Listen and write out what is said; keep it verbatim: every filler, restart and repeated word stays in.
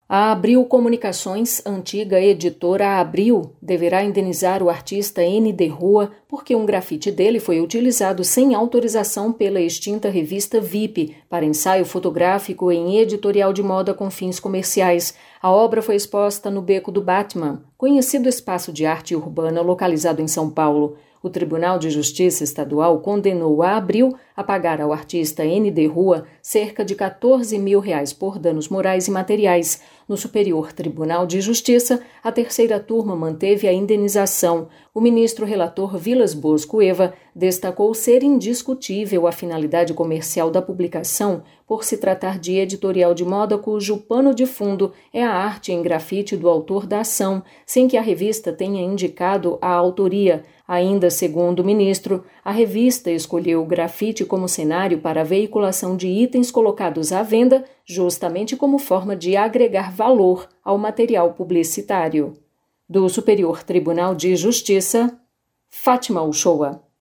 A Abril Comunicações, antiga editora Abril, deverá indenizar o artista N D Rua porque um grafite dele foi utilizado sem autorização pela extinta revista V I P para ensaio fotográfico em editorial de moda com fins comerciais. A obra foi exposta no Beco do Batman, conhecido espaço de arte urbana localizado em São Paulo. O Tribunal de Justiça Estadual condenou a Abril a pagar ao artista N D Rua cerca de quatorze mil reais por danos morais e materiais. No Superior Tribunal de Justiça, a terceira turma manteve a indenização. O ministro relator Vilas Boas Cueva destacou ser indiscutível a finalidade comercial da publicação por se tratar de editorial de moda cujo pano de fundo é a arte em grafite do autor da ação, sem que a revista tenha indicado a autoria. Ainda segundo o ministro, a revista escolheu o grafite como cenário para a veiculação de itens colocados à venda, justamente como forma de agregar valor ao material publicitário. Do Superior Tribunal de Justiça, Fátima Uchoa.